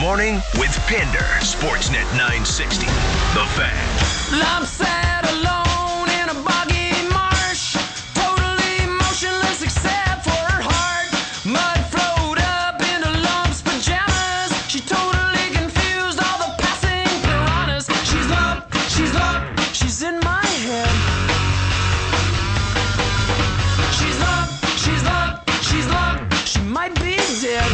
Morning with Pinder. Sportsnet 960. The Fan. I'm sad alone in a boggy marsh, totally motionless except for her heart. Mud flowed up into Lump's pajamas. She totally confused all the passing piranhas. She's Lump, she's in my head. She's Lump, she might be dead.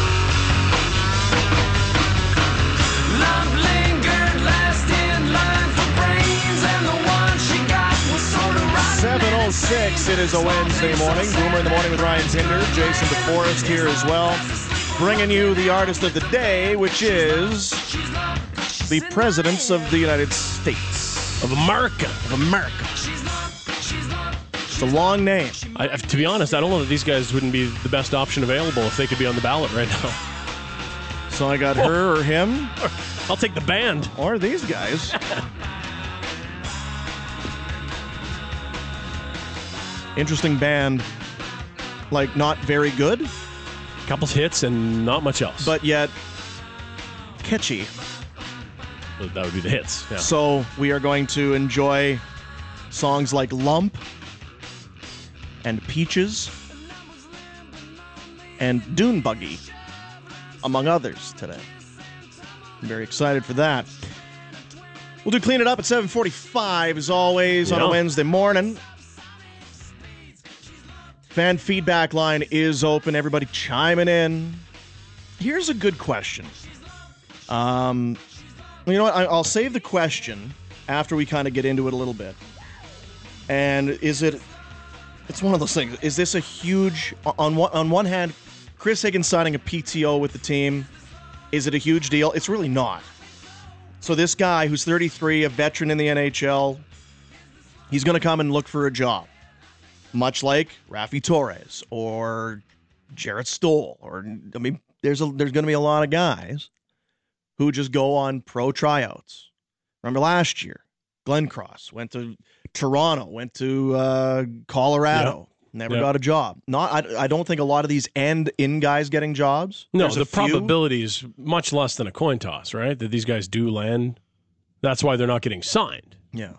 Lump lingered last in line for brains, and the one she got was sort of rotten. 7:06, it is a Wednesday morning. Boomer in the Morning with Ryan Pinder. Jason DeForest here as well. Bringing you the artist of the day, which is the Presidents of the United States. Of America. It's a long name. To be honest, I don't know that these guys wouldn't be the best option available if they could be on the ballot right now. So I got her or him. I'll take the band. Or these guys. Interesting band. Like, not very good, Couples hits and not much else. but yet catchy. That would be the hits. Yeah. So we are going to enjoy songs like Lump and Peaches and Dune Buggy, among others, today. I'm very excited for that. We'll do Clean It Up at 7:45, as always, on a Wednesday morning. Fan feedback line is open. Everybody chiming in. Here's a good question. You know what? I'll save the question after we kind of get into it a little bit. And it's one of those things. Is this a huge, on one hand, Chris Higgins signing a PTO with the team, is it a huge deal? It's really not. So this guy who's 33, a veteran in the NHL, he's going to come and look for a job. Much like Raffi Torres or Jarrett Stoll. There's going to be a lot of guys who just go on pro tryouts. Remember last year, Glenn Cross went to Toronto, went to Colorado, never got a job. I don't think a lot of these end in guys getting jobs. No, There's the a few. probability is much less than a coin toss, right? That these guys do land. That's why they're not getting signed. Yeah.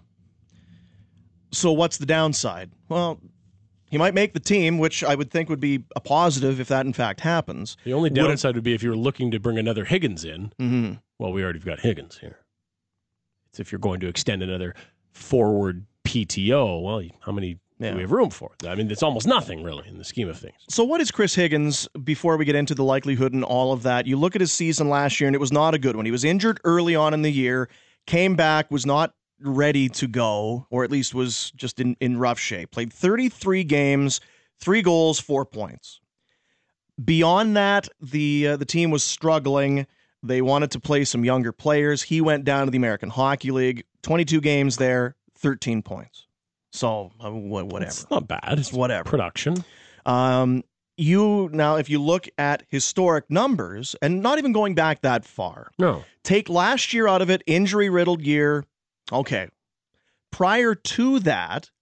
So what's the downside? Well, he might make the team, which I would think would be a positive if that in fact happens. The only downside would be if you were looking to bring another Higgins in. Mm-hmm. Well, we already got Higgins here. It's if you're going to extend another forward PTO. Well, how many do we have room for? I mean, it's almost nothing, really, in the scheme of things. So what is Chris Higgins, before we get into the likelihood and all of that? You look at his season last year, and it was not a good one. He was injured early on in the year, came back, was not ready to go, or at least was just in rough shape. Played 33 games, 3 goals, 4 points. Beyond that, the team was struggling. They wanted to play some younger players. He went down to the American Hockey League, 22 games there, 13 points. So, whatever. It's not bad. It's whatever. Production. Now, if you look at historic numbers, and not even going back that far. No. Take last year out of it, injury-riddled year. Okay. Prior to that,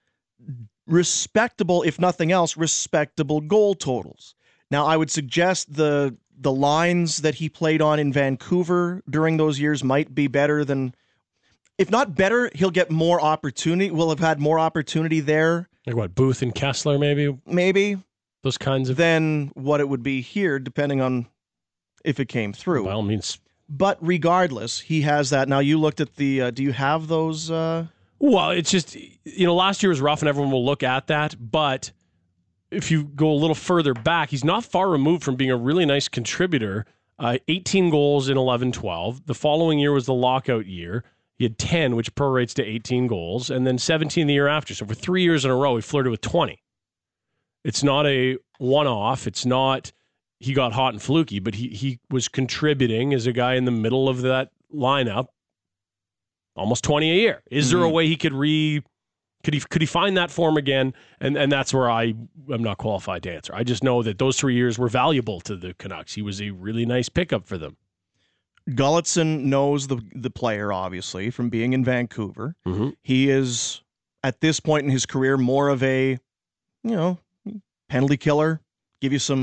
respectable, if nothing else, respectable goal totals. Now, I would suggest the lines that he played on in Vancouver during those years might be better than, if not better, he'll get more opportunity. We'll have had more opportunity there. Like what, Booth and Kessler, maybe? Maybe. Those kinds of... Than what it would be here, depending on if it came through. By all means. But regardless, he has that. Now, you looked at the, do you have those? Well, it's just, last year was rough and everyone will look at that. But if you go a little further back, he's not far removed from being a really nice contributor. 18 goals in 11-12. The following year was the lockout year. He had 10, which prorates to 18 goals, and then 17 the year after. So for 3 years in a row, he flirted with 20. It's not a one-off. It's not he got hot and fluky, but he was contributing as a guy in the middle of that lineup, almost 20 a year. Is there a way he could could he find that form again? And that's where I'm not qualified to answer. I just know that those 3 years were valuable to the Canucks. He was a really nice pickup for them. Gulutzon knows the player, obviously, from being in Vancouver. Mm-hmm. He is, at this point in his career, more of a, penalty killer. Give you some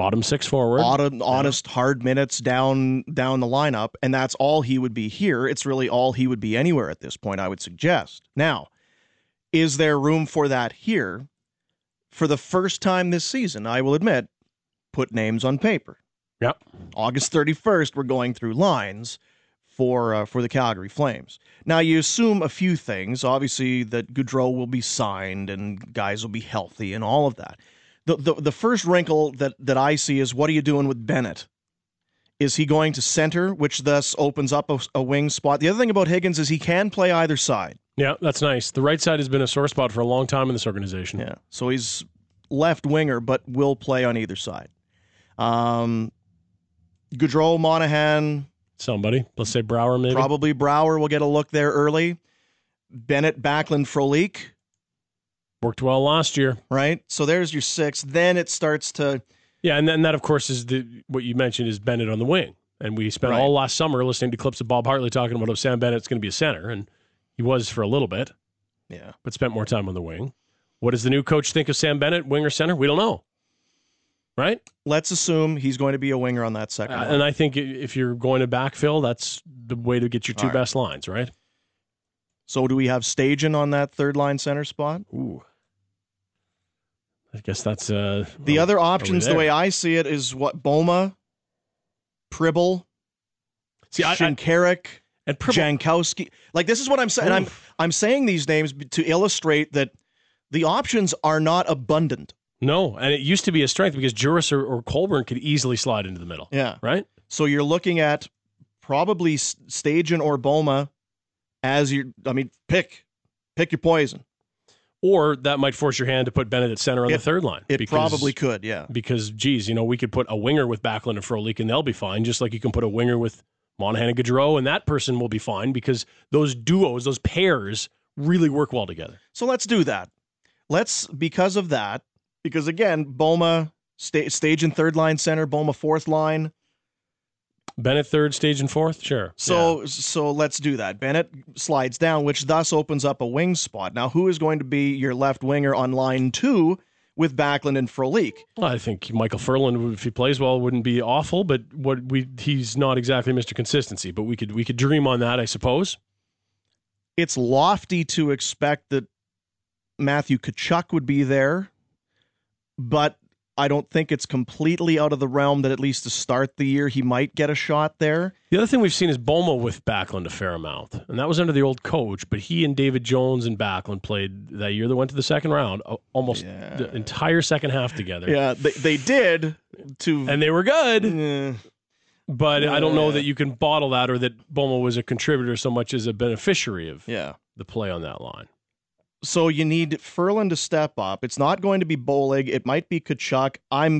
Bottom six forward. Honest, hard minutes down the lineup, and that's all he would be here. It's really all he would be anywhere at this point, I would suggest. Now, is there room for that here? For the first time this season, I will admit, put names on paper. Yep. August 31st, we're going through lines for the Calgary Flames. Now, you assume a few things. Obviously, that Gaudreau will be signed and guys will be healthy and all of that. The first wrinkle that I see is, what are you doing with Bennett? Is he going to center, which thus opens up a wing spot? The other thing about Higgins is he can play either side. Yeah, that's nice. The right side has been a sore spot for a long time in this organization. Yeah, so he's left winger, but will play on either side. Gaudreau, Monahan. Somebody. Let's say Brouwer, maybe. Probably Brouwer will get a look there early. Bennett, Backlund, Frolik. Worked well last year. Right? So there's your six. Then it starts to... Yeah, and then that, of course, is what you mentioned is Bennett on the wing. And we spent all last summer listening to clips of Bob Hartley talking about how Sam Bennett's going to be a center, and he was for a little bit. Yeah. But spent more time on the wing. What does the new coach think of Sam Bennett, wing or center? We don't know. Right? Let's assume he's going to be a winger on that second line. And I think if you're going to backfill, that's the way to get your two best lines, right? So do we have Stajan on that third line center spot? Ooh. I guess that's... the other options, the way I see it, is what? Boma, Pribble, Shinkaruk, and Jankowski. Like, this is what I'm saying. I'm saying these names to illustrate that the options are not abundant. No, and it used to be a strength because Juris or Colburn could easily slide into the middle. Yeah. Right? So you're looking at probably Stajan or Boma as your... I mean, pick your poison. Or that might force your hand to put Bennett at center on the third line. It probably could, yeah. Because, geez, we could put a winger with Backlund and Frolik and they'll be fine, just like you can put a winger with Monahan and Gaudreau, and that person will be fine because those duos, those pairs, really work well together. So let's do that. Because again, Boma, stage and third line center, Boma fourth line. Bennett third, stage and fourth? Sure. So let's do that. Bennett slides down, which thus opens up a wing spot. Now, who is going to be your left winger on line 2 with Backlund and Frolik? Well, I think Michael Furlan, if he plays well, wouldn't be awful, but he's not exactly Mr. Consistency, but we could dream on that, I suppose. It's lofty to expect that Matthew Tkachuk would be there, but I don't think it's completely out of the realm that at least to start the year he might get a shot there. The other thing we've seen is Boma with Backlund a fair amount, and that was under the old coach, but he and David Jones and Backlund played that year. They went to the second round, almost the entire second half together. Yeah, they did. And they were good. But I don't know that you can bottle that or that Boma was a contributor so much as a beneficiary of the play on that line. So you need Furlan to step up. It's not going to be Bolig. It might be Tkachuk.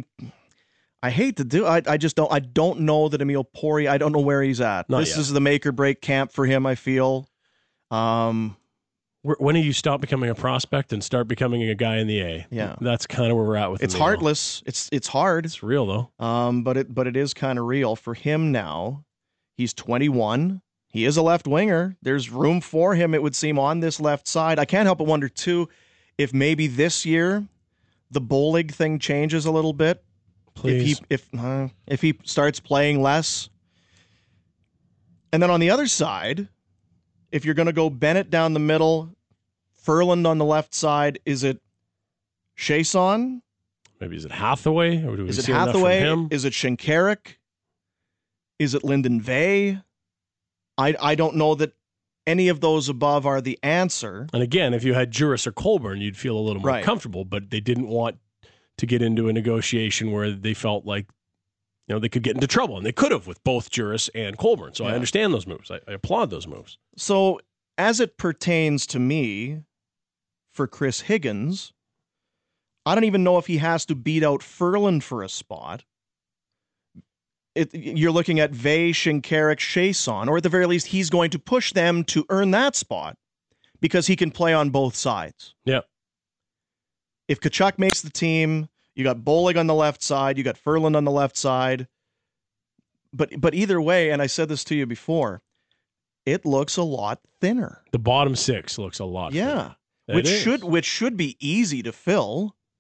I hate to do. I just don't. I don't know that Emil Pori. I don't know where he's at. This is the make or break camp for him, I feel. When do you stop becoming a prospect and start becoming a guy in the A? Yeah, that's kind of where we're at with. It's heartless. It's hard. It's real though. But it is kind of real for him now. He's 21. He is a left winger. There's room for him, it would seem, on this left side. I can't help but wonder, too, if maybe this year the Bolig thing changes a little bit. Please. If he starts playing less. And then on the other side, if you're going to go Bennett down the middle, Furland on the left side, is it Chiasson? Maybe is it Hathaway? Or is it Hathaway? Is it Shinkaruk? Is it Lyndon Vey? I don't know that any of those above are the answer. And again, if you had Juris or Colburn, you'd feel a little more comfortable, but they didn't want to get into a negotiation where they felt like they could get into trouble, and they could have with both Juris and Colburn. So I understand those moves. I applaud those moves. So as it pertains to me, for Chris Higgins, I don't even know if he has to beat out Furlan for a spot. You're looking at Vey, Shinkaruk, Chiasson, or at the very least, he's going to push them to earn that spot because he can play on both sides. Yeah. If Tkachuk makes the team, you got Bolig on the left side, you got Furlan on the left side. But either way, and I said this to you before, it looks a lot thinner. The bottom six looks a lot thinner. Which should be easy to fill.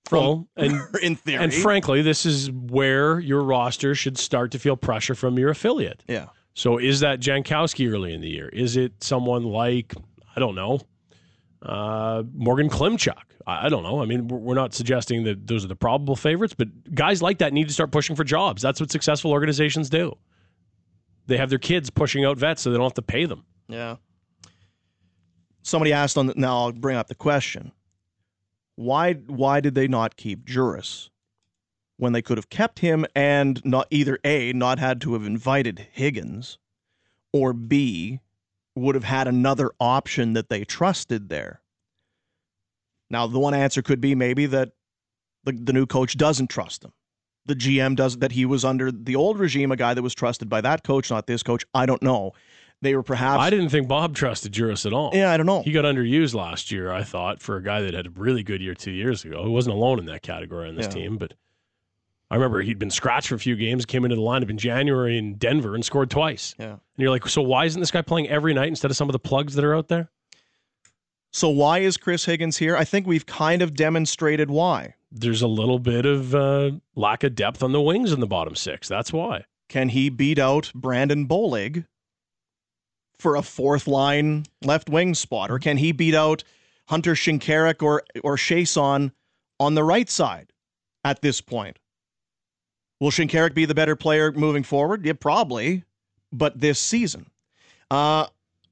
Well, and in theory. and frankly, this is where your roster should start to feel pressure from your affiliate. Yeah. So is that Jankowski early in the year? Is it someone like, I don't know, Morgan Klimchuk? I don't know. I mean, we're not suggesting that those are the probable favorites, but guys like that need to start pushing for jobs. That's what successful organizations do. They have their kids pushing out vets so they don't have to pay them. Yeah. Somebody asked now I'll bring up the question. Why did they not keep Juris when they could have kept him and not either A, not had to have invited Higgins, or B, would have had another option that they trusted there? Now, the one answer could be maybe that the new coach doesn't trust him. The GM doesn't, that he was under the old regime, a guy that was trusted by that coach, not this coach. I don't know. They were perhaps... I didn't think Bob trusted Juris at all. Yeah, I don't know. He got underused last year, I thought, for a guy that had a really good year 2 years ago. He wasn't alone in that category on this team, but I remember he'd been scratched for a few games, came into the lineup in January in Denver and scored twice. Yeah. And you're like, so why isn't this guy playing every night instead of some of the plugs that are out there? So why is Chris Higgins here? I think we've kind of demonstrated why. There's a little bit of lack of depth on the wings in the bottom six. That's why. Can he beat out Brandon Bolig for a fourth line left wing spot? Or can he beat out Hunter Shinkaruk or Chason on the right side at this point? Will Shinkaruk be the better player moving forward? Yeah, probably. But this season. Well,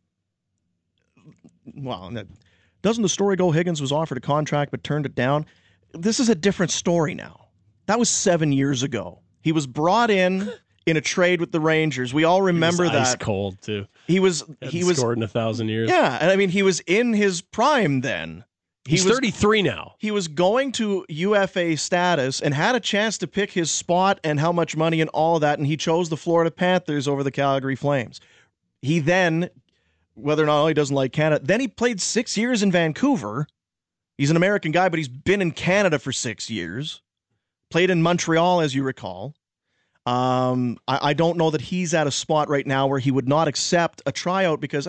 doesn't the story go Higgins was offered a contract but turned it down? This is a different story now. That was 7 years ago. He was brought in a trade with the Rangers. We all remember that. Ice cold too. He was scored in 1,000 years. Yeah, and I mean he was in his prime then. He's 33 now. He was going to UFA status and had a chance to pick his spot and how much money and all of that, and he chose the Florida Panthers over the Calgary Flames. He then, whether or not he doesn't like Canada, then he played 6 years in Vancouver. He's an American guy, but he's been in Canada for 6 years. Played in Montreal, as you recall. I don't know that he's at a spot right now where he would not accept a tryout because,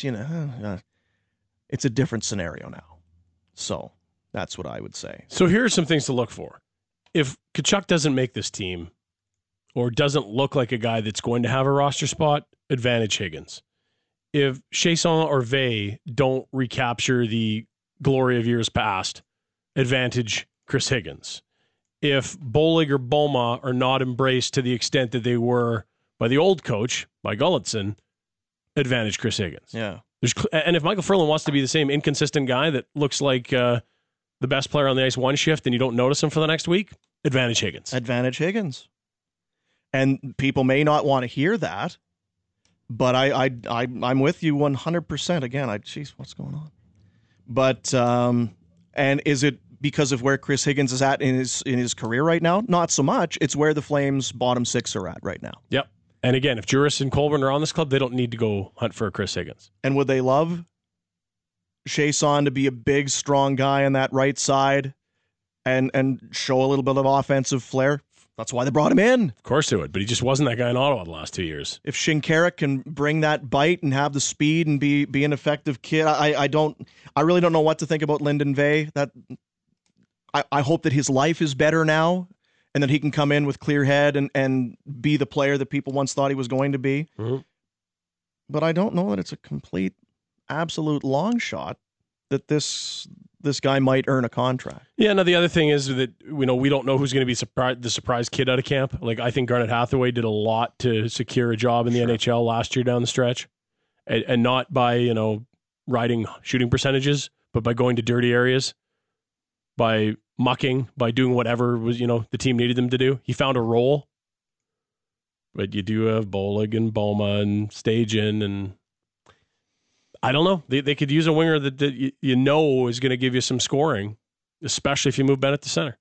it's a different scenario now. So that's what I would say. So here are some things to look for. If Tkachuk doesn't make this team or doesn't look like a guy that's going to have a roster spot, advantage Higgins. If Chason or Vey don't recapture the glory of years past, advantage Chris Higgins. If Bolig or Boma are not embraced to the extent that they were by the old coach, by Gulletson, advantage Chris Higgins. Yeah. And if Michael Furlan wants to be the same inconsistent guy that looks like the best player on the ice one shift and you don't notice him for the next week, advantage Higgins. Advantage Higgins. And people may not want to hear that, but I'm with you 100%. Again, geez, what's going on? But and is it because of where Chris Higgins is at in his career right now? Not so much. It's where the Flames' bottom six are at right now. Yep. And again, if Juris and Colburn are on this club, they don't need to go hunt for Chris Higgins. And would they love Chason to be a big, strong guy on that right side and show a little bit of offensive flair? That's why they brought him in. Of course they would, but he just wasn't that guy in Ottawa the last 2 years. If Shinkaruk can bring that bite and have the speed and be an effective kid, I really don't know what to think about Lyndon Vey. That I hope that his life is better now and that he can come in with clear head and be the player that people once thought he was going to be. Mm-hmm. But I don't know that it's a complete, absolute long shot that this guy might earn a contract. Yeah, now the other thing is that we don't know who's going to be the surprise kid out of camp. Like, I think Garnet Hathaway did a lot to secure a job in the NHL last year down the stretch. And not by, riding shooting percentages, but by going to dirty areas, by mucking, by doing whatever was the team needed them to do. He found a role. But you do have Bolig and Boma and Stajan, and I don't know. They could use a winger that is going to give you some scoring, especially if you move Bennett to center.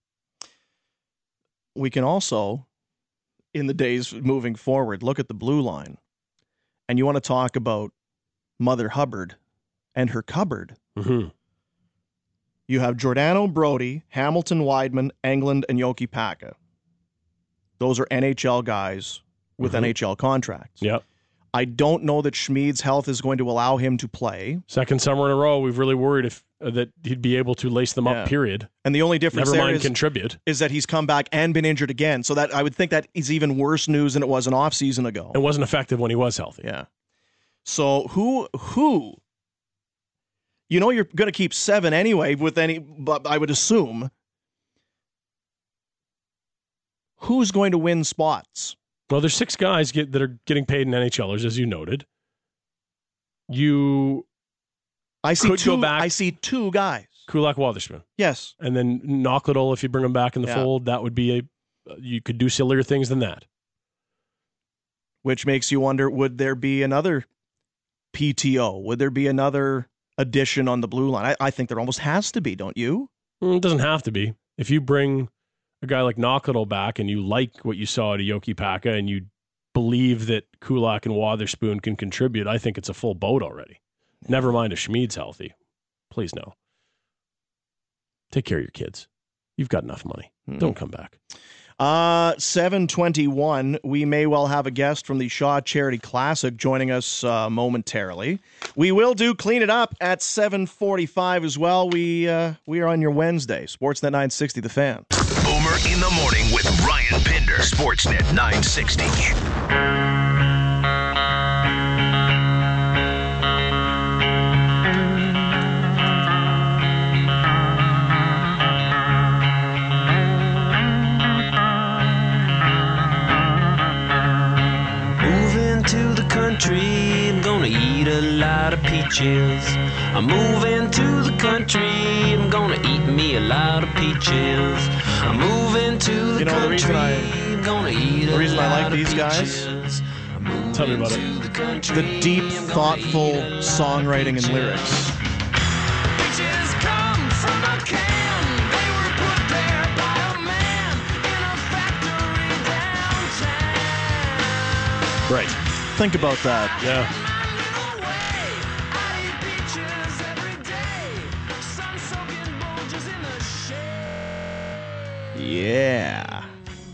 We can also, in the days moving forward, look at the blue line. And you want to talk about Mother Hubbard and her cupboard. Mm-hmm. You have Giordano, Brody, Hamilton, Weidman, Englund, and Yoki Paka. Those are NHL guys with NHL contracts. Yep. I don't know that Schmid's health is going to allow him to play. Second summer in a row, we've really worried that he'd be able to lace them up, period. And the only difference Never there mind contribute. is that he's come back and been injured again. So that I would think that is even worse news than it was an off-season ago. It wasn't effective when he was healthy. Yeah. So who you know you're going to keep 7 anyway but I would assume. Who's going to win spots? Well, there's 6 guys that are getting paid in NHLers, as you noted. I see could 2 go back. I see 2 guys. Kulak, Wotherspoon. Yes. And then Knockledal, if you bring him back in the fold, that would be you could do sillier things than that. Which makes you wonder, would there be another PTO? Would there be another addition on the blue line? I think there almost has to be, don't you? It doesn't have to be. If you bring a guy like Knockledal back and you like what you saw at Yoki Paka and you believe that Kulak and Wotherspoon can contribute, I think it's a full boat already. Never mind if Schmid's healthy. Please no. Take care of your kids. You've got enough money. Don't come back. 7:21. We may well have a guest from the Shaw Charity Classic joining us momentarily. We will do Clean It Up at 7:45 as well. We are on your Wednesday. Sportsnet 960, The Fan. Boomer in the morning with Ryan Pinder. Sportsnet 960. I'm gonna eat a lot of peaches. I'm moving to the country. I'm gonna eat me a lot of peaches. I'm moving to the country. I'm gonna eat a lot of peaches. The reason I like these guys? Tell me about it. The deep, thoughtful songwriting and lyrics. Peaches come from a can. They were put there by a man in a factory downtown. Right. Think about that. Yeah. Yeah.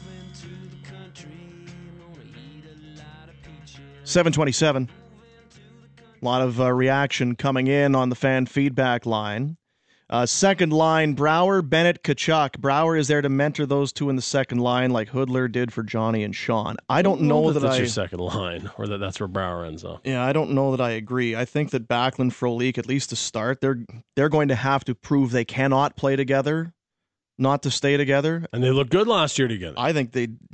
7:27. A lot of reaction coming in on the fan feedback line. Second line, Brouwer, Bennett, Tkachuk. Brouwer is there to mentor those 2 in the second line like Hoodler did for Johnny and Sean. I don't know that that's your second line, or that's where Brouwer ends up. Yeah, I don't know that I agree. I think that Backlund, Frolik, at least to start, they're going to have to prove they cannot play together, not to stay together. And they looked good last year together. I think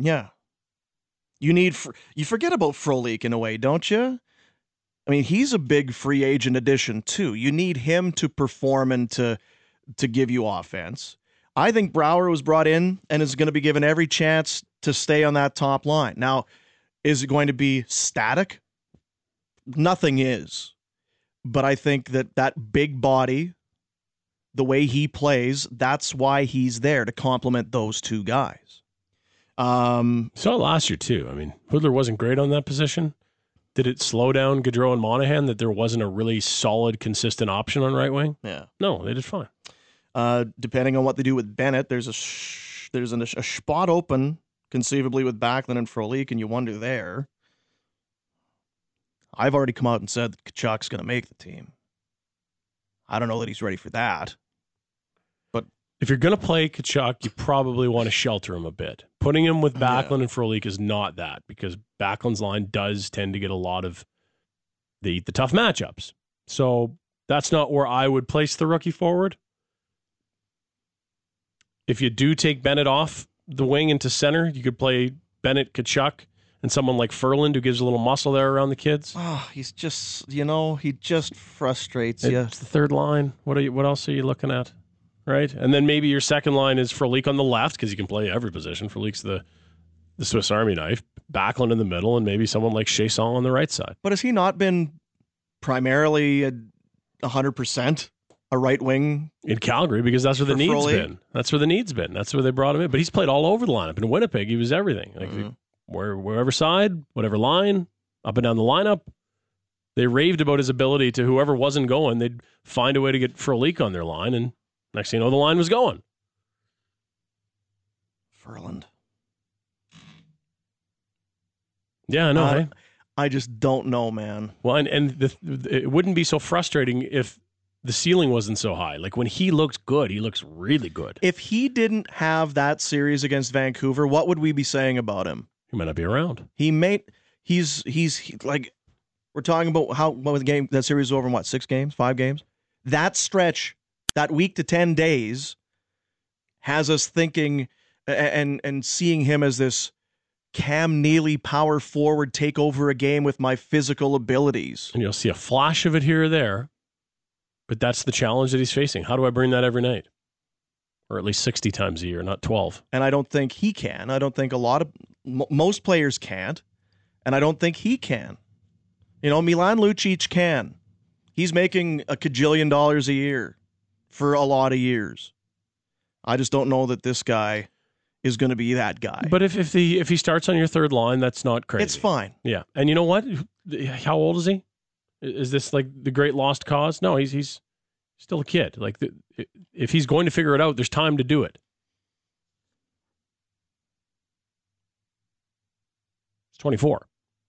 you forget about Frolik in a way, don't you? I mean, he's a big free agent addition too. You need him to perform and to give you offense. I think Brouwer was brought in and is going to be given every chance to stay on that top line. Now, is it going to be static? Nothing is. But I think that big body, the way he plays, that's why he's there, to complement those 2 guys. Saw it last year too. I mean, Hoodler wasn't great on that position. Did it slow down Gaudreau and Monahan that there wasn't a really solid, consistent option on right wing? Yeah. No, they did fine. Depending on what they do with Bennett, there's a spot open, conceivably, with Backlund and Frolik, and you wonder there. I've already come out and said that Tkachuk's going to make the team. I don't know that he's ready for that. But if you're going to play Tkachuk, you probably want to shelter him a bit. Putting him with Backlund and Frolik is not that, because Backlund's line does tend to get a lot of the tough matchups. So that's not where I would place the rookie forward. If you do take Bennett off the wing into center, you could play Bennett, Tkachuk, and someone like Ferland who gives a little muscle there around the kids. Oh, he's just, he just frustrates you. It's the third line. What else are you looking at? Right? And then maybe your second line is Frolik on the left, because he can play every position. Frolik's the Swiss Army knife. Backlund in the middle, and maybe someone like Chiasson on the right side. But has he not been primarily 100% a right wing in Calgary? Because that's where the need's Frolik? been. That's where the need's been. That's where they brought him in. But he's played all over the lineup. In Winnipeg, he was everything. Like wherever side, whatever line, up and down the lineup. They raved about his ability to, whoever wasn't going, they'd find a way to get Frolik on their line, and next thing you know, the line was going. Ferland. Yeah, I know. Hey? I just don't know, man. Well, it wouldn't be so frustrating if the ceiling wasn't so high. Like when he looks good, he looks really good. If he didn't have that series against Vancouver, what would we be saying about him? He might not be around. He's like, we're talking about what the game, that series was over in what, 6 games, 5 games? That stretch, that week to 10 days has us thinking and seeing him as this Cam Neely power forward take over a game with my physical abilities. And you'll see a flash of it here or there, but that's the challenge that he's facing. How do I bring that every night? Or at least 60 times a year, not 12. And I don't think he can. I don't think most players can't. And I don't think he can. Milan Lucic can. He's making $1 kajillion a year for a lot of years. I just don't know that this guy is going to be that guy. But if he starts on your third line, that's not crazy. It's fine. Yeah. And you know what? How old is he? Is this like the great lost cause? No, he's still a kid. Like if he's going to figure it out, there's time to do it. It's 24.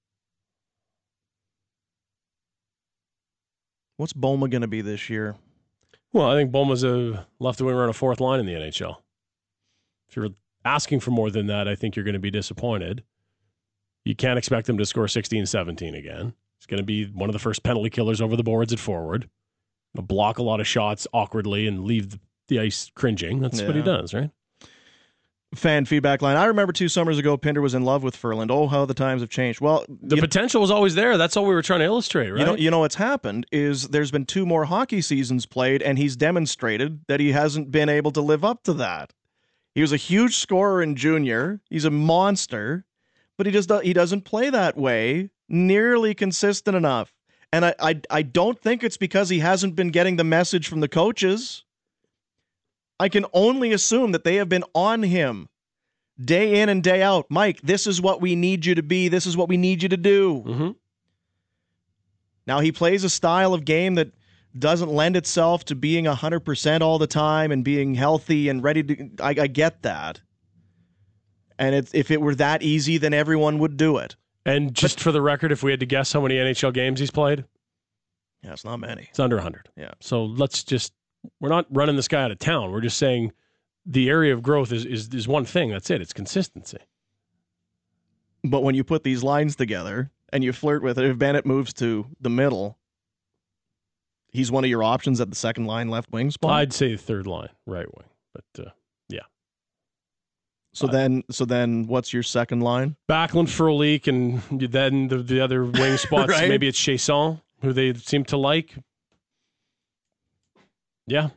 What's Boma going to be this year? Well, I think Boma's a left winger on a fourth line in the NHL. If you're asking for more than that, I think you're going to be disappointed. You can't expect him to score 16-17 again. He's going to be one of the first penalty killers over the boards at forward. He'll block a lot of shots awkwardly and leave the ice cringing. That's what he does, right? Fan feedback line. I remember 2 summers ago, Pinder was in love with Ferland. Oh, how the times have changed. Well, the potential was always there. That's all we were trying to illustrate, right? You know what's happened is there's been 2 more hockey seasons played, and he's demonstrated that he hasn't been able to live up to that. He was a huge scorer in junior. He's a monster, but he doesn't play that way nearly consistent enough. And I don't think it's because he hasn't been getting the message from the coaches. I can only assume that they have been on him day in and day out. Mike, this is what we need you to be. This is what we need you to do. Mm-hmm. Now, he plays a style of game that doesn't lend itself to being 100% all the time and being healthy and ready to... I get that. And if it were that easy, then everyone would do it. And just for the record, if we had to guess how many NHL games he's played? Yeah, it's not many. It's under 100. Yeah. So we're not running this guy out of town. We're just saying the area of growth is one thing. That's it. It's consistency. But when you put these lines together and you flirt with it, if Bennett moves to the middle, he's one of your options at the second line left wing spot? I'd say third line, right wing. But, yeah. So then what's your second line? Backlund, Frolik, and then the other wing spots, Right. Maybe it's Chiasson, who they seem to like. Yeah.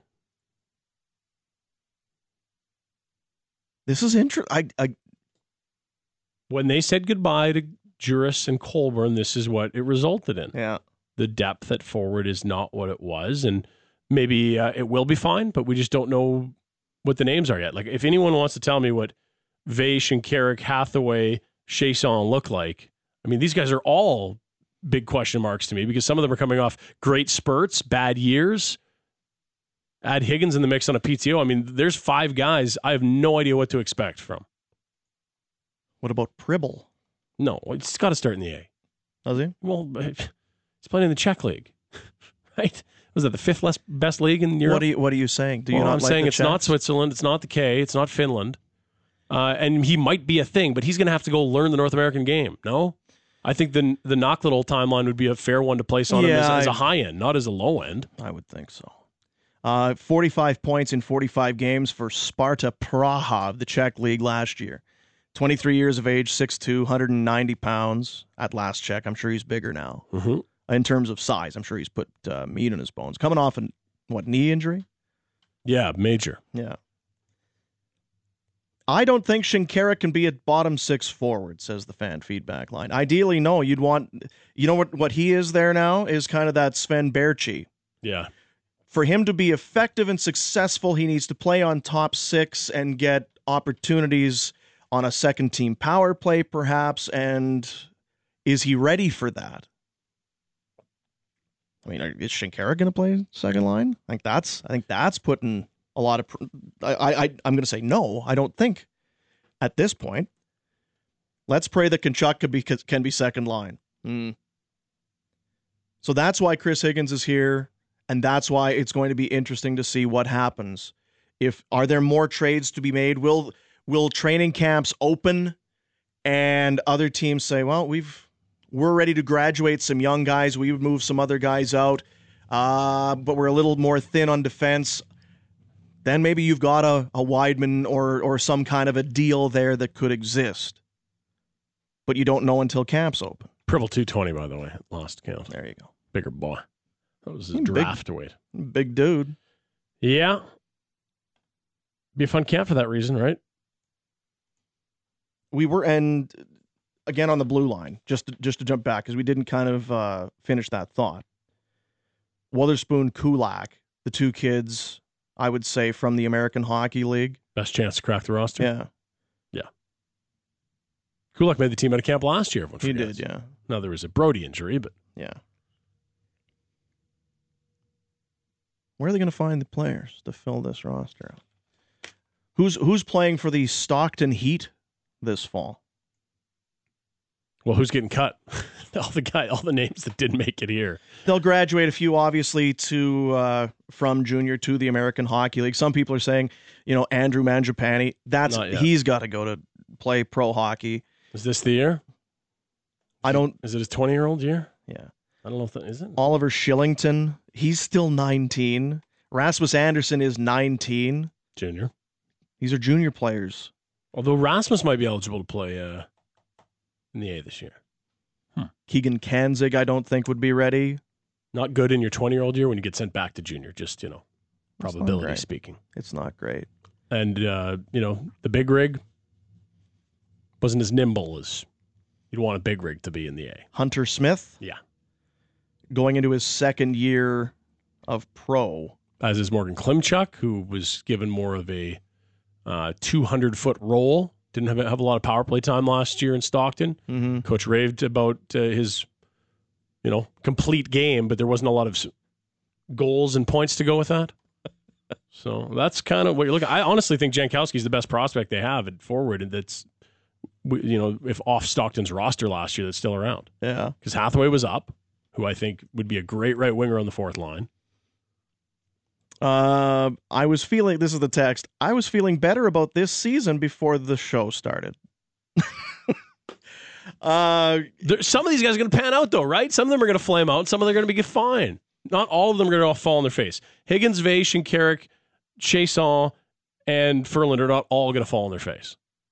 This is interesting. When they said goodbye to Juris and Colburn, this is what it resulted in. Yeah. The depth at forward is not what it was, and maybe it will be fine, but we just don't know what the names are yet. Like, if anyone wants to tell me what Vaish and Carrick, Hathaway, Chiasson look like, I mean, these guys are all big question marks to me because some of them are coming off great spurts, bad years. Add Higgins in the mix on a PTO. I mean, there's 5 guys I have no idea what to expect from. What about Pribble? No, he's got to start in the A. Does he? Well, he's playing in the Czech league, right? Was that the 5th best league in Europe? What are you saying? Do you Well, not I'm like saying the it's not Czechs? Switzerland, it's not the K, it's not Finland, and he might be a thing, but he's going to have to go learn the North American game. No, I think the Knockliddle timeline would be a fair one to place on him as a high end, not as a low end. I would think so. 45 points in 45 games for Sparta Praha of the Czech league last year. 23 years of age, 6'2", 190 pounds at last check. I'm sure he's bigger now. Mm-hmm. In terms of size, I'm sure he's put meat in his bones. Coming off a knee injury? Yeah, major. Yeah. I don't think Shinkarik can be a bottom 6 forward, says the fan feedback line. Ideally, no. You'd want, what he is there now is kind of that Sven Berchi. Yeah. For him to be effective and successful, he needs to play on top 6 and get opportunities on a second team power play, perhaps. And is he ready for that? I mean, is Shinkarik going to play second line? I think that's putting a lot of. I'm going to say no. I don't think at this point. Let's pray that Tkachuk can be second line. So that's why Chris Higgins is here, and that's why it's going to be interesting to see what happens. Are there more trades to be made? Will training camps open and other teams say, well, we're ready to graduate some young guys. We've moved some other guys out, but we're a little more thin on defense. Then maybe you've got a Weidman or some kind of a deal there that could exist. But you don't know until camps open. Pribble 220, by the way, lost count. There you go. Bigger boy. That was his draft weight. Big dude. Yeah. Be a fun camp for that reason, right? We were, and again on the blue line, just to jump back, because we didn't kind of finish that thought. Wotherspoon, Kulak, the two kids, I would say, from the American Hockey League. Best chance to crack the roster? Yeah. Kulak made the team out of camp last year. He did, yeah. Now, there was a Brody injury, but... Yeah. Where are they going to find the players to fill this roster out? Who's playing for the Stockton Heat this fall? Well, who's getting cut? all the names that didn't make it here. They'll graduate a few, obviously, from junior to the American Hockey League. Some people are saying, Andrew Mangiapane. He's got to go to play pro hockey. Is this the year? Is it his 20-year-old year? Yeah. I don't know if that is it. Oliver Shillington, he's still 19. Rasmus Anderson is 19. Junior. These are junior players. Although Rasmus might be eligible to play in the A this year. Keegan Kanzig, I don't think, would be ready. Not good in your 20-year-old year when you get sent back to junior, just, probability speaking. It's not great. And, the big rig wasn't as nimble as you'd want a big rig to be in the A. Hunter Smith? Yeah. Going into his second year of pro. As is Morgan Klimchuk, who was given more of a 200-foot role. Didn't have a lot of power play time last year in Stockton. Mm-hmm. Coach raved about his, complete game, but there wasn't a lot of goals and points to go with that. So that's kind of what you're looking at. I honestly think Jankowski's the best prospect they have at forward, and that's, if off Stockton's roster last year, that's still around. Yeah. Because Hathaway was up, who I think would be a great right winger on the fourth line. I was feeling, this is the text, I was feeling better about this season before the show started. Some of these guys are going to pan out, though, right? Some of them are going to flame out. Some of them are going to be fine. Not all of them are going to all fall on their face. Higgins, Vaish, and Carrick, Chiasson, and Ferland are not all going to fall on their face.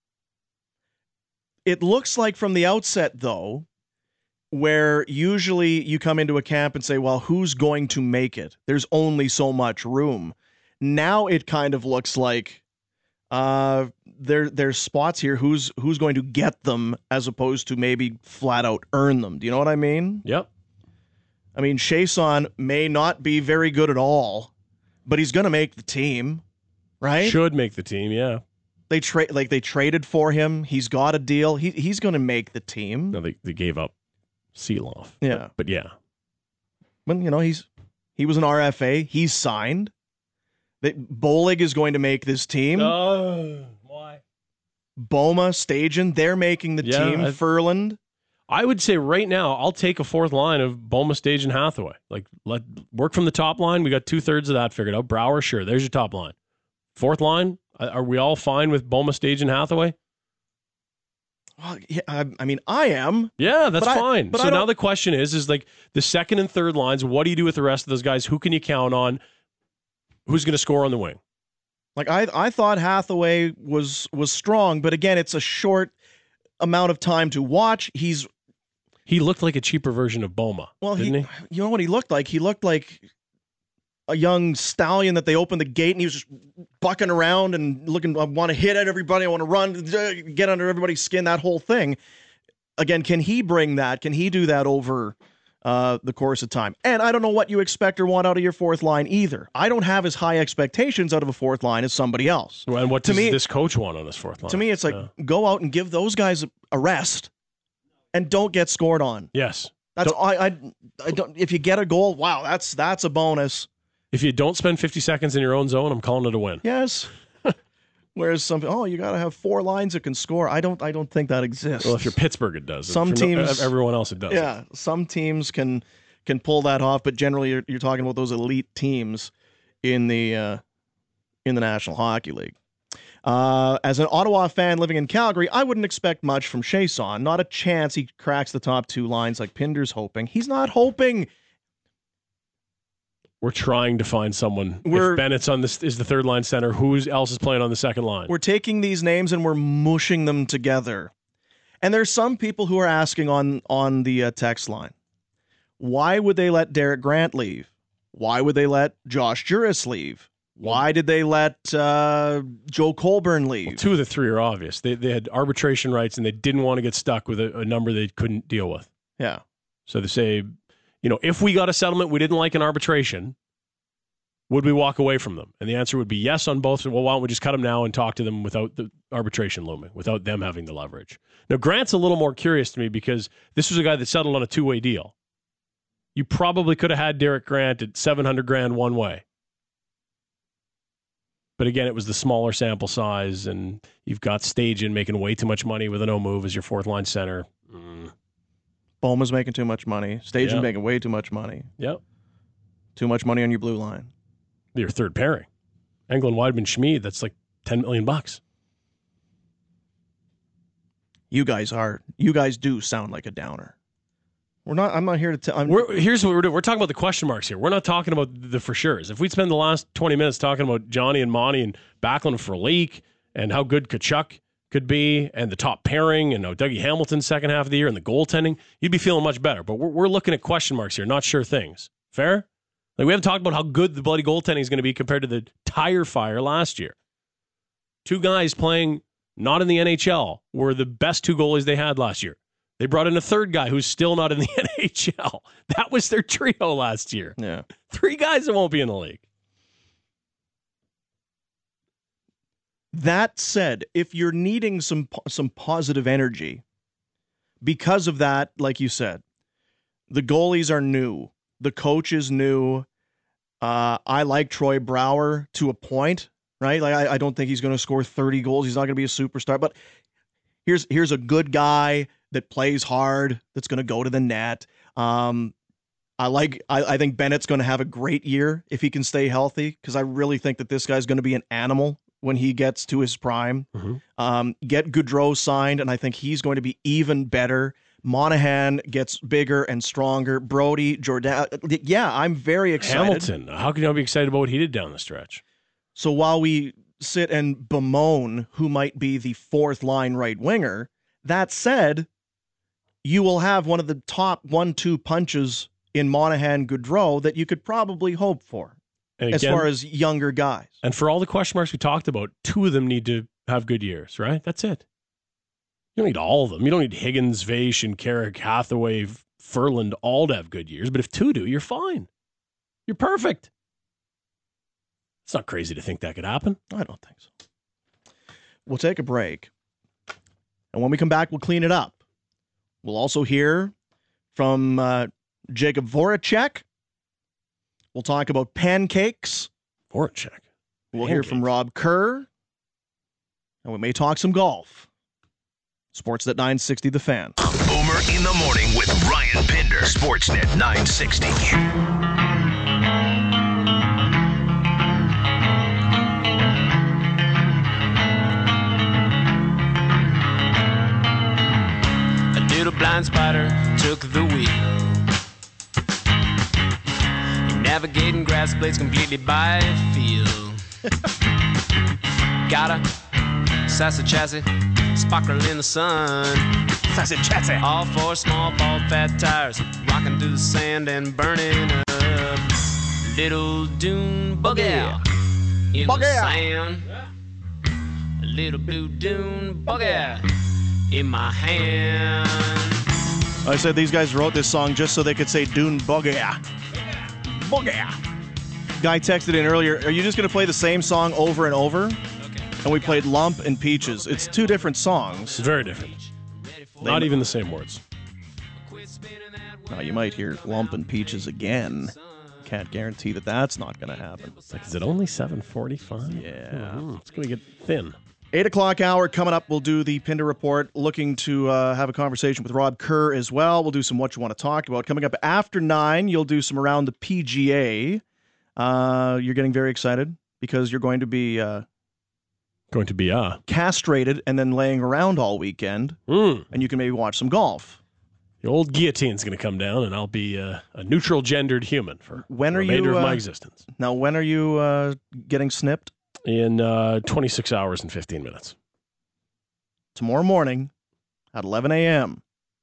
It looks like from the outset, though, where usually you come into a camp and say, well, who's going to make it? There's only so much room. Now it kind of looks like there's spots here. Who's going to get them as opposed to maybe flat out earn them? Do you know what I mean? Yep. I mean, Chiasson may not be very good at all, but he's going to make the team, right? Should make the team, yeah. They traded for him. He's got a deal. He's going to make the team. No, they gave up Seeloff. Yeah. But yeah. But, he was an RFA. He's signed. Bolig is going to make this team. Oh, why? Boma, Stajan, they're making the team. Ferland. I would say right now, I'll take a fourth line of Boma, Stajan, Hathaway. Let work from the top line. We got 2/3 of that figured out. Brouwer, sure. There's your top line. Fourth line, are we all fine with Boma, Stajan, Hathaway? Well, yeah, I mean, I am. Yeah, that's fine. But so now the question is like the second and third lines, what do you do with the rest of those guys? Who can you count on? Who's going to score on the wing? Like I thought Hathaway was strong, but again, it's a short amount of time to watch. He looked like a cheaper version of Boma, didn't he? You know what he looked like? He looked like a young stallion that they opened the gate and he was just bucking around and looking, I want to hit at everybody, I want to run, get under everybody's skin, that whole thing. Again, can he bring that? Can he do that over the course of time? And I don't know what you expect or want out of your fourth line either. I don't have as high expectations out of a fourth line as somebody else. Well, and what does this coach want on his fourth line? To me, it's like, go out and give those guys a rest and don't get scored on. Yes. That's I don't. If you get a goal, wow, that's a bonus. If you don't spend 50 seconds in your own zone, I'm calling it a win. Yes. Whereas you got to have 4 lines that can score. I don't think that exists. Well, if you're Pittsburgh, it does. Some For teams, everyone else, it does. Yeah, some teams can pull that off, but generally you're talking about those elite teams in the National Hockey League. As an Ottawa fan living in Calgary, I wouldn't expect much from Chiasson. Not a chance he cracks the top 2 lines like Pinder's hoping. He's not hoping. We're trying to find someone. If Bennett's is the third line center, who else is playing on the second line? We're taking these names and we're mushing them together. And there's some people who are asking on the text line, why would they let Derek Grant leave? Why would they let Josh Juris leave? Why did they let Joe Colburn leave? Well, 2 of the 3 are obvious. They had arbitration rights and they didn't want to get stuck with a number they couldn't deal with. Yeah. So they say, if we got a settlement we didn't like in arbitration, would we walk away from them? And the answer would be yes on both. Well, why don't we just cut them now and talk to them without the arbitration looming, without them having the leverage? Now, Grant's a little more curious to me because this was a guy that settled on a 2-way deal. You probably could have had Derek Grant at $700,000 one way. But again, it was the smaller sample size, and you've got Stajan making way too much money with an no-move as your fourth-line center. Boma's making too much money. Stajan's making way too much money. Yep. Too much money on your blue line. Your third pairing. Englund, Weidman, Schmid, that's like $10 million. You guys do sound like a downer. I'm not here to tell. Here's what we're doing. We're talking about the question marks here. We're not talking about the for sures. If we'd spend the last 20 minutes talking about Johnny and Monty and Backlund for Leak and how good Kachuk could be and the top pairing and Dougie Hamilton's second half of the year and the goaltending, you'd be feeling much better. But we're looking at question marks here, not sure things. Fair? Like we haven't talked about how good the bloody goaltending is going to be compared to the tire fire last year. 2 guys playing not in the NHL were the best 2 goalies they had last year. They brought in a third guy who's still not in the NHL. That was their trio last year. Yeah. 3 guys that won't be in the league. That said, if you're needing some positive energy, because of that, like you said, the goalies are new. The coach is new. I like Troy Brouwer to a point, right? Like I don't think he's going to score 30 goals. He's not going to be a superstar. But here's a good guy that plays hard, that's going to go to the net. I think Bennett's going to have a great year if he can stay healthy, because I really think that this guy's going to be an animal when he gets to his prime. Mm-hmm. Get Gaudreau signed, and I think he's going to be even better. Monahan gets bigger and stronger. Brody, Jordan. Yeah, I'm very excited. Hamilton. How can you not be excited about what he did down the stretch? So while we sit and bemoan who might be the 4th line right winger, that said, you will have one of the top 1-2 punches in Monahan Gaudreau that you could probably hope for, and again, as far as younger guys. And for all the question marks we talked about, 2 of them need to have good years, right? That's it. You don't need all of them. You don't need Higgins, Vaish, and Carrick, Hathaway, Furland all to have good years. But if 2 do, you're fine. You're perfect. It's not crazy to think that could happen. I don't think so. We'll take a break. And when we come back, we'll clean it up. We'll also hear from Jacob Voracek. We'll talk about pancakes. Voracek. We'll hear from Rob Kerr. And we may talk some golf. Sportsnet 960, The Fan. Boomer in the morning with Ryan Pinder. Sportsnet 960. Little blind spider took the wheel, navigating grass blades completely by feel. Got a sassy chassis, sparkle in the sun. Sassy chassis. All 4 small bald fat tires, rocking through the sand and burning up. Little dune buggy in the sand. A little blue dune buggy in my hand. I said these guys wrote this song just so they could say Dune Buggy. Buggy. Guy texted in earlier, are you just going to play the same song over and over? Okay. And we played Lump and Peaches. It's 2 different songs. It's very different. Not even the same words. Now, you might hear Lump and Peaches again. Can't guarantee that that's not going to happen. Like, is it only 7:45? Yeah. It's going to get thin. 8 o'clock hour coming up. We'll do the Pinder Report. Looking to have a conversation with Rob Kerr as well. We'll do some What You Want to Talk About. Coming up after 9, you'll do some Around the PGA. You're getting very excited because you're going to be castrated and then laying around all weekend. And you can maybe watch some golf. The old guillotine's going to come down, and I'll be a neutral gendered human for the remainder of my existence. Now, when are you getting snipped? In 26 hours and 15 minutes. Tomorrow morning at 11 a.m.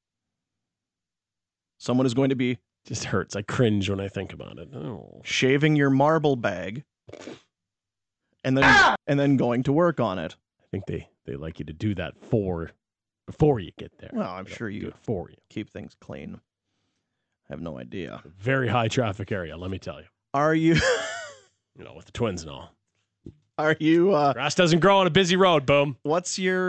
Someone is going to be... Just hurts. I cringe when I think about it. Oh. Shaving your marble bag and then going to work on it. I think they like you to do that before you get there. Well, I'm sure you do it for you. Keep things clean. I have no idea. Very high traffic area, let me tell you. Are you... with the twins and all. Are you... Grass doesn't grow on a busy road, boom. What's your,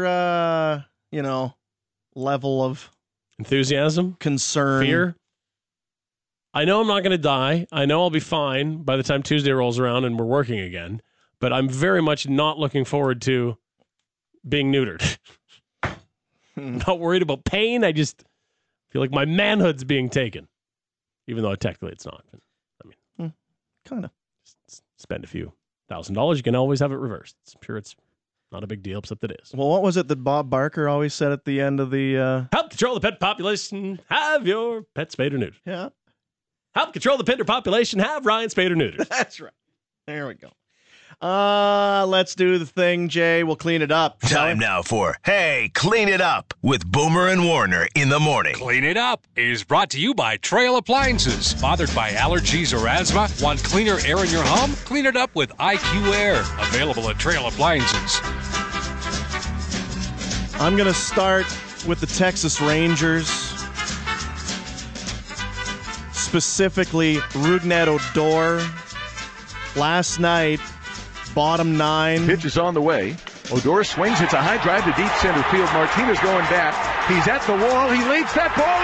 level of... Enthusiasm? Concern? Fear? I know I'm not going to die. I know I'll be fine by the time Tuesday rolls around and we're working again. But I'm very much not looking forward to being neutered. I'm not worried about pain. I just feel like my manhood's being taken. Even though technically it's not. Kind of. Spend a few $1,000. You can always have it reversed. I'm sure it's not a big deal, except it is. Well, what was it that Bob Barker always said at the end of the... Help control the pet population. Have your pet spayed or neutered. Yeah. Help control the Pinder population. Have Ryan spayed or neutered. That's right. There we go. Let's do the thing, Jay. We'll clean it up. Time now for Hey, Clean It Up with Boomer and Warner in the morning. Clean It Up is brought to you by Trail Appliances. Bothered by allergies or asthma? Want cleaner air in your home? Clean it up with IQ Air. Available at Trail Appliances. I'm going to start with the Texas Rangers. Specifically, Rougned Odor. Last night, bottom 9. Pitch is on the way. Odor swings. It's a high drive to deep center field. Martinez going back. He's at the wall. He leads. That ball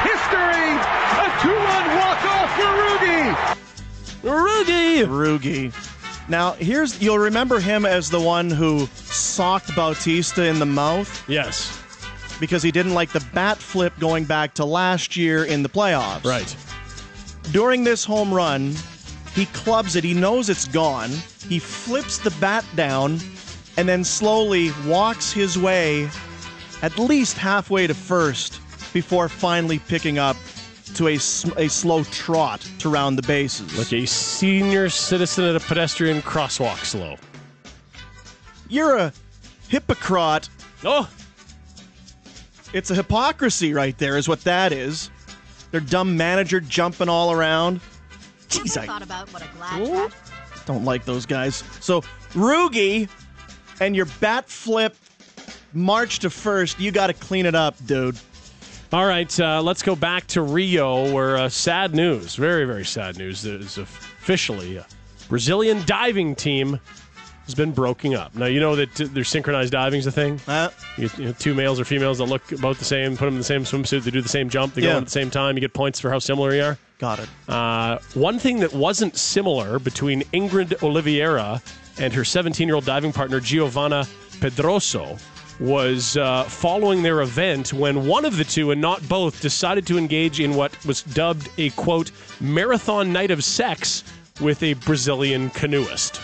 is history. A 2-run walk-off for Rugi. Rugi. Now, you'll remember him as the one who socked Bautista in the mouth. Yes. Because he didn't like the bat flip going back to last year in the playoffs. Right. During this home run, he clubs it. He knows it's gone. He flips the bat down and then slowly walks his way at least halfway to first before finally picking up to a slow trot to round the bases. Like a senior citizen at a pedestrian crosswalk slow. You're a hypocrite. Oh! It's a hypocrisy right there is what that is. Their dumb manager jumping all around. Jeez, I thought about what a glad don't like those guys. So, Rugi and your bat flip march to first, you got to clean it up, dude. All right, let's go back to Rio, where sad news, very, very sad news. There's officially a Brazilian diving team has been broken up. Now, you know that their synchronized diving is a thing? You know, two males or females that look about the same, put them in the same swimsuit, they do the same jump, they go in at the same time, you get points for how similar you are. Got it. One thing that wasn't similar between Ingrid Oliveira and her 17-year-old diving partner, Giovanna Pedroso, was following their event when one of the two, and not both, decided to engage in what was dubbed a, quote, marathon night of sex with a Brazilian canoeist.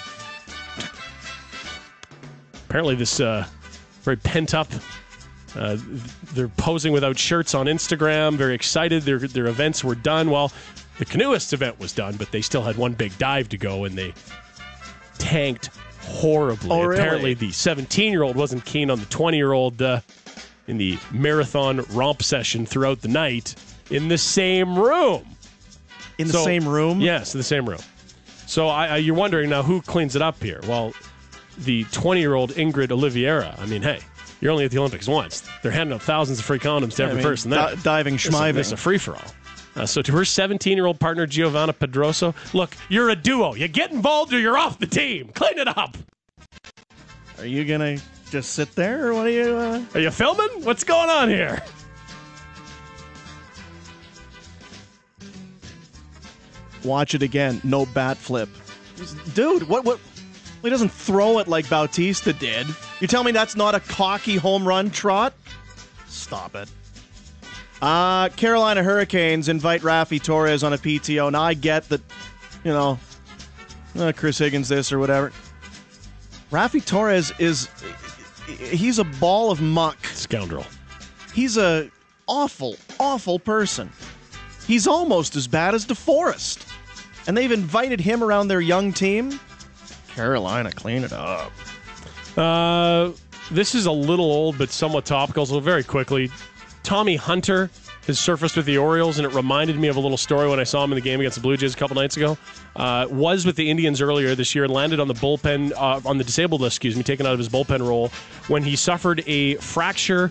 Apparently this very pent-up, they're posing without shirts on Instagram, very excited. Their events were done. Well, the canoeist's event was done, but they still had one big dive to go, and they tanked horribly. Oh, really? Apparently the 17-year-old wasn't keen on the 20-year-old in the marathon romp session throughout the night in the same room. In the same room? Yes, in the same room. So you're wondering now who cleans it up here? Well, the 20-year-old Ingrid Oliveira. I mean, hey, you're only at the Olympics once. They're handing out thousands of free condoms to every person there. Diving, schmiving. It's a free-for-all. So to her 17-year-old partner, Giovanna Pedroso, look, you're a duo. You get involved or you're off the team. Clean it up. Are you going to just sit there, or what are you... Are you filming? What's going on here? Watch it again. No bat flip. Dude, what? He doesn't throw it like Bautista did. You tell me that's not a cocky home run trot? Stop it. Carolina Hurricanes invite Raffi Torres on a PTO. Now I get that, Chris Higgins this or whatever. Raffi Torres he's a ball of muck. Scoundrel. He's a awful, awful person. He's almost as bad as DeForest. And they've invited him around their young team. Carolina, clean it up. This is a little old, but somewhat topical, so very quickly. Tommy Hunter has surfaced with the Orioles, and it reminded me of a little story when I saw him in the game against the Blue Jays a couple nights ago. Was with the Indians earlier this year and landed on the bullpen, on the disabled list, taken out of his bullpen role, when he suffered a fracture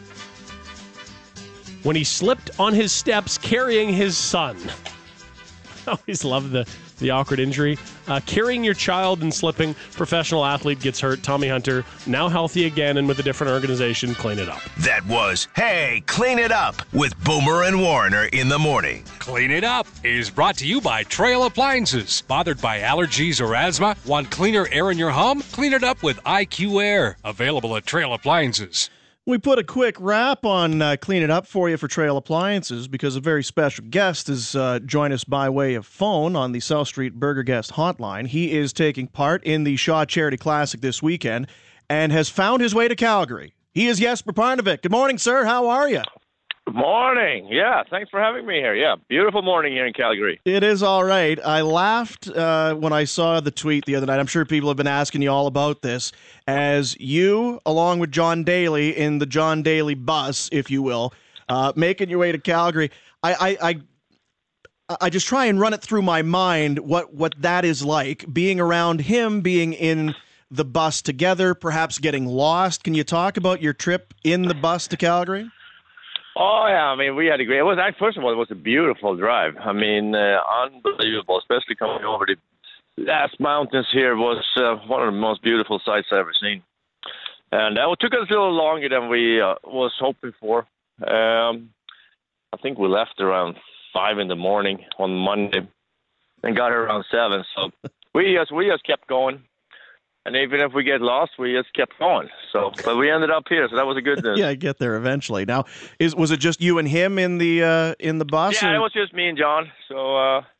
when he slipped on his steps carrying his son. I always love the awkward injury. Carrying your child and slipping, professional athlete gets hurt. Tommy Hunter, now healthy again and with a different organization, clean it up. That was Hey, Clean It Up with Boomer and Warner in the morning. Clean It Up is brought to you by Trail Appliances. Bothered by allergies or asthma? Want cleaner air in your home? Clean it up with IQ Air. Available at Trail Appliances. We put a quick wrap on Clean It Up for you for Trail Appliances because a very special guest has joined us by way of phone on the South Street Burger Guest Hotline. He is taking part in the Shaw Charity Classic this weekend and has found his way to Calgary. He is Jesper Parnevik. Good morning, sir. How are you? Good morning. Yeah, thanks for having me here. Yeah, beautiful morning here in Calgary. It is all right. I laughed when I saw the tweet the other night. I'm sure people have been asking you all about this. As you, along with John Daly, in the John Daly bus, if you will, making your way to Calgary, I just try and run it through my mind what that is like, being around him, being in the bus together, perhaps getting lost. Can you talk about your trip in the bus to Calgary? Oh, yeah, I mean, we had a great, first of all, it was a beautiful drive. I mean, unbelievable, especially coming over the last mountains here was one of the most beautiful sights I've ever seen. And it took us a little longer than we was hoping for. I think we left around 5 in the morning on Monday and got here around 7. So we just kept going. And even if we get lost, we just kept going. So, but we ended up here, so that was a good news. Yeah, get there eventually. Now, was it just you and him in the bus? Yeah, it was just me and John. So,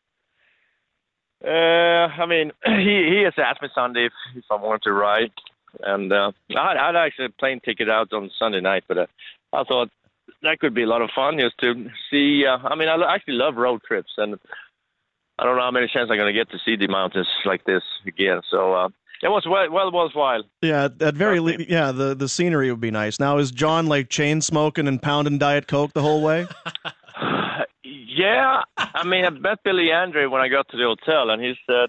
I mean, he has asked me Sunday if I wanted to ride, and I'd actually a plane ticket out on Sunday night, but I thought that could be a lot of fun just to see. I mean, I actually love road trips, and I don't know how many chances I'm going to get to see the mountains like this again. So. It was well worthwhile. Yeah, the scenery would be nice. Now, is John like chain smoking and pounding Diet Coke the whole way? Yeah, I mean, I met Billy Andre when I got to the hotel, and he said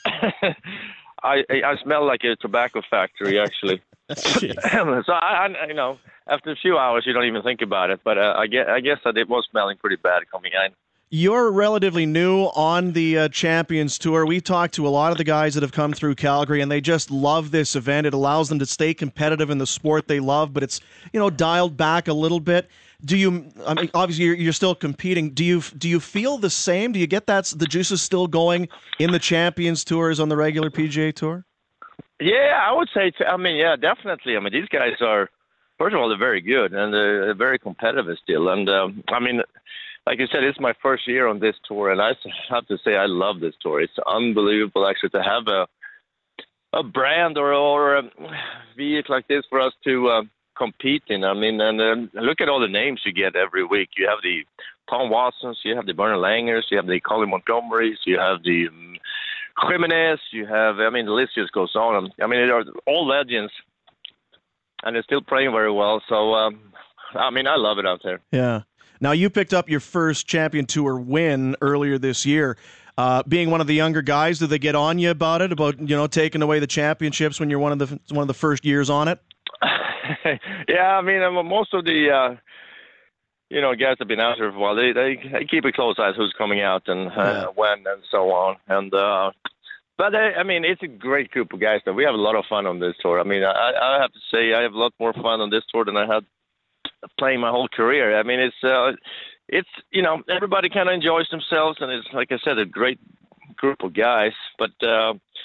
I smell like a tobacco factory, actually. So I after a few hours, you don't even think about it. But I guess that it was smelling pretty bad coming in. You're relatively new on the Champions Tour. We talked to a lot of the guys that have come through Calgary, and they just love this event. It allows them to stay competitive in the sport they love, but it's dialed back a little bit. Do you? I mean, obviously you're still competing. Do you feel the same? Do you get the juices still going in the Champions Tours on the regular PGA Tour? Yeah, I would say. Yeah, definitely. I mean, these guys are, first of all, they're very good and they're very competitive still. And I mean. Like you said, it's my first year on this tour, and I have to say I love this tour. It's unbelievable, actually, to have a brand or a vehicle like this for us to compete in. I mean, and look at all the names you get every week. You have the Tom Watsons, you have the Bernard Langers, you have the Colin Montgomerys, you have the Jimenez, you have, I mean, the list just goes on. I mean, they're all legends, and they're still playing very well. So, I mean, I love it out there. Yeah. Now, you picked up your first Champion Tour win earlier this year. Being one of the younger guys, do they get on you about it, about taking away the championships when you're one of the first years on it? Yeah, I mean, most of the guys have been out here for a while. They keep a close eye on who's coming out and when and so on. And but I mean, it's a great group of guys. That we have a lot of fun on this tour. I mean, I have to say I have a lot more fun on this tour than I had playing my whole career. I mean, it's everybody kind of enjoys themselves, and it's, like I said, a great group of guys. But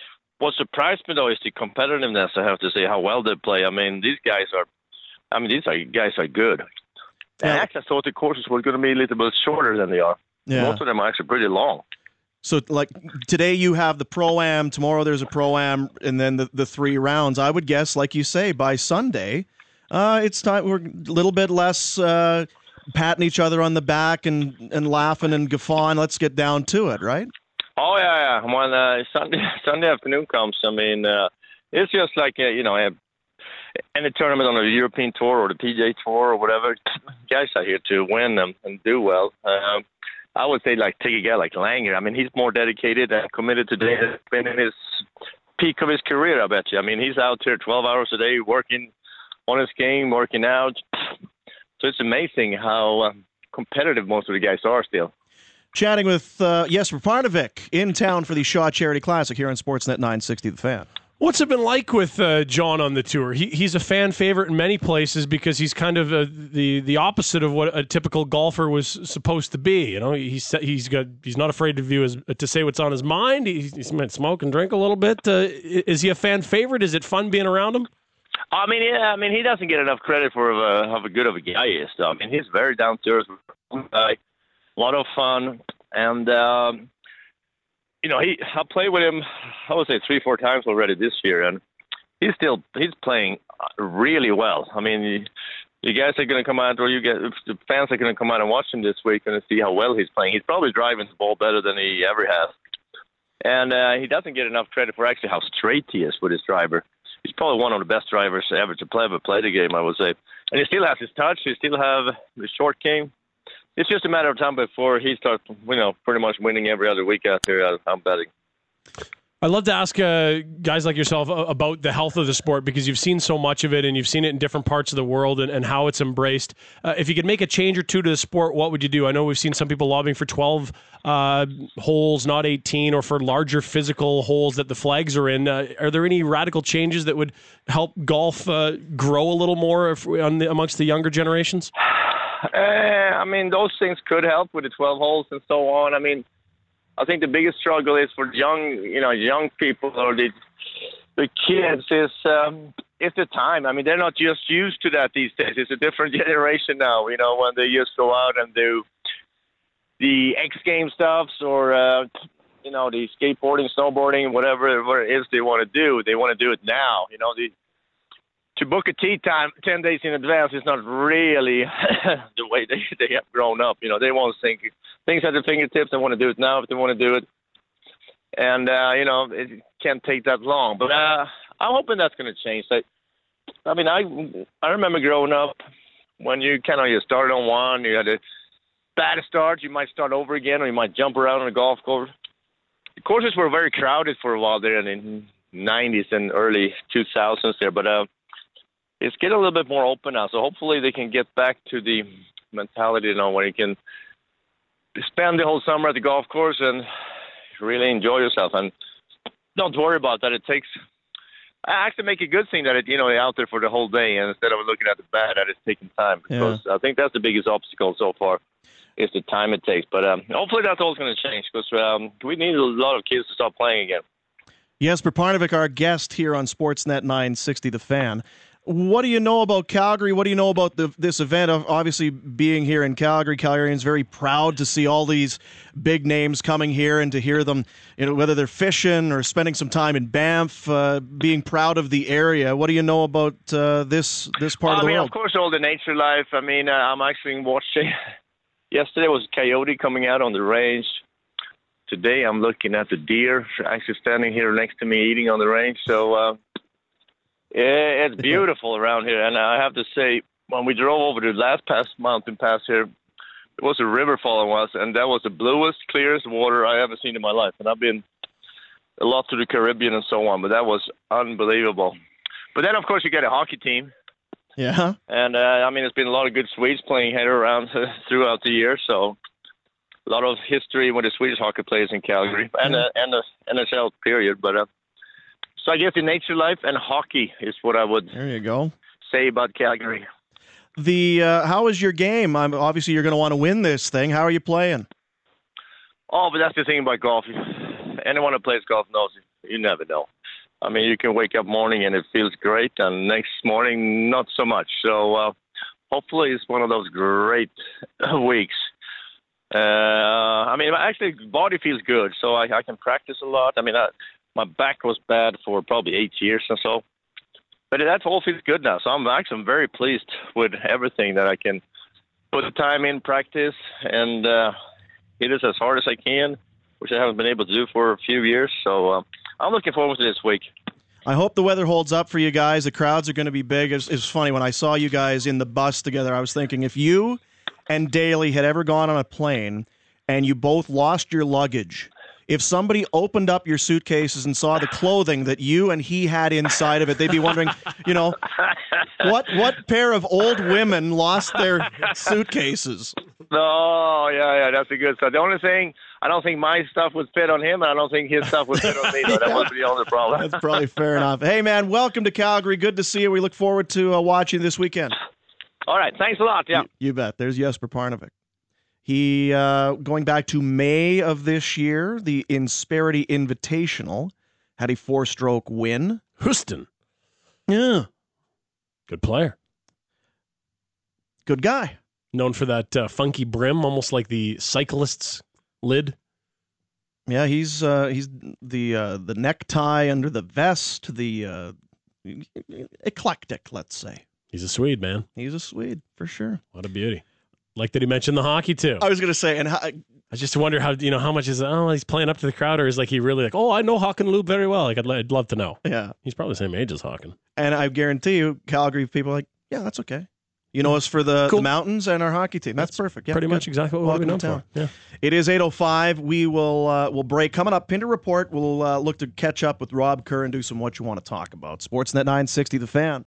what surprised me though is the competitiveness. I have to say how well they play. I mean, these guys are good. Yeah. And actually, I thought the courses were going to be a little bit shorter than they are. Yeah. Most of them are actually pretty long. So, like, today you have the Pro-Am, tomorrow there's a Pro-Am, and then the 3 rounds. I would guess, like you say, by Sunday, it's time. We're a little bit less patting each other on the back and laughing and guffawing. Let's get down to it, right? Oh, yeah. When Sunday afternoon comes, I mean, it's just like, any tournament on the European Tour or the PGA Tour or whatever. Guys are here to win and do well. I would say, like, take a guy like Langer. I mean, he's more dedicated and committed today. He's been in his peak of his career, I bet you. I mean, he's out here 12 hours a day working on his game, working out. So it's amazing how competitive most of the guys are still. Chatting with Jesper Parnevik in town for the Shaw Charity Classic here on Sportsnet 960 The Fan. What's it been like with John on the tour? He's a fan favorite in many places because he's kind of the opposite of what a typical golfer was supposed to be. You know, he's not afraid to say what's on his mind. He's might smoke and drink a little bit. Is he a fan favorite? Is it fun being around him? I mean, yeah. I mean, he doesn't get enough credit for how good of a guy he is. Though. I mean, he's very down to earth guy, a lot of fun, and. I played with him, I would say 3-4 times already this year, and he's playing really well. I mean, you guys are going to come out, or the fans are going to come out and watch him this week and see how well he's playing. He's probably driving the ball better than he ever has, and he doesn't get enough credit for actually how straight he is with his driver. He's probably one of the best drivers ever to play the game, I would say. And he still has his touch. He still have his short game. It's just a matter of time before he starts, pretty much winning every other week out there. I'm betting. I'd love to ask guys like yourself about the health of the sport because you've seen so much of it and you've seen it in different parts of the world and how it's embraced. If you could make a change or two to the sport, what would you do? I know we've seen some people lobbying for 12 holes, not 18, or for larger physical holes that the flags are in. Are there any radical changes that would help golf grow a little more amongst the younger generations? I mean, those things could help with the 12 holes and so on. I mean, I think the biggest struggle is for young people or the kids is the time. I mean, they're not just used to that these days. It's a different generation now, when they just go out and do the X Games stuffs or, the skateboarding, snowboarding, whatever it is they want to do. They want to do it now. To book a tee time 10 days in advance is not really the way they have grown up. They want to think things at their fingertips. They want to do it now if they want to do it. And, it can't take that long. But I'm hoping that's going to change. I remember growing up when you started on one, you had a bad start, you might start over again or you might jump around on a golf course. The courses were very crowded for a while there in the 90s and early 2000s there. But it's getting a little bit more open now, so hopefully they can get back to the mentality, where you can spend the whole summer at the golf course and really enjoy yourself. And don't worry about that. I actually make a good thing that you're out there for the whole day, and instead of looking at the bad, that it's taking time. Because I think that's the biggest obstacle so far is the time it takes. But hopefully that's all going to change because we need a lot of kids to start playing again. Jesper Parnevik, our guest here on Sportsnet 960 The Fan. What do you know about Calgary? What do you know about this event? Obviously, being here in Calgary, Calgarians very proud to see all these big names coming here and to hear them, whether they're fishing or spending some time in Banff, being proud of the area. What do you know about this part of the world? Of course, all the nature life. I mean, I'm actually watching. Yesterday was a coyote coming out on the range. Today, I'm looking at the deer actually standing here next to me eating on the range. So. It's beautiful around here, and I have to say, when we drove over the last mountain pass here, there was a river following us, and that was the bluest, clearest water I ever seen in my life. And I've been a lot to the Caribbean and so on, but that was unbelievable. But then, of course, you get a hockey team. Yeah. And, there's been a lot of good Swedes playing here around throughout the year, so a lot of history with the Swedish hockey players in Calgary and the NHL period, but... So I guess the nature life and hockey is what I would say about Calgary. How is your game? Obviously, you're going to want to win this thing. How are you playing? Oh, but that's the thing about golf. Anyone who plays golf knows you never know. I mean, you can wake up morning and it feels great, and next morning, not so much. So hopefully it's one of those great weeks. I mean, actually, body feels good, so I can practice a lot. I mean, my back was bad for probably 8 years or so. But that all feels good now. So I'm very pleased with everything that I can put the time in practice and hit it as hard as I can, which I haven't been able to do for a few years. So I'm looking forward to this week. I hope the weather holds up for you guys. The crowds are going to be big. It's funny, when I saw you guys in the bus together, I was thinking if you and Daly had ever gone on a plane and you both lost your luggage, if somebody opened up your suitcases and saw the clothing that you and he had inside of it, they'd be wondering, what pair of old women lost their suitcases? Oh, yeah, that's a good stuff. The only thing, I don't think my stuff would fit on him, and I don't think his stuff would fit on me. So that was the only problem. That's probably fair enough. Hey, man, welcome to Calgary. Good to see you. We look forward to watching this weekend. All right, thanks a lot. Yeah, you bet. There's Jesper Parnevik. He, going back to May of this year, the Insperity Invitational, had a 4-stroke win. Houston. Yeah. Good player. Good guy. Known for that funky brim, almost like the cyclist's lid. Yeah, he's the necktie under the vest, the eclectic, let's say. He's a Swede, man. He's a Swede, for sure. What a beauty. Like that he mentioned the hockey, too. I was going to say, and I just wonder how much is, he's playing up to the crowd, or is like he really like, I know Håkan Loob very well. Like, I'd love to know. Yeah. He's probably the same age as Håkan. And I guarantee you, Calgary people are like, yeah, that's okay. You know us for the mountains and our hockey team. That's perfect. Yeah, pretty much exactly what we're known for. Yeah. It is 8:05. We will we'll break. Coming up, Pinder Report. We'll look to catch up with Rob Kerr and do some what you want to talk about. Sportsnet 960, The Fan.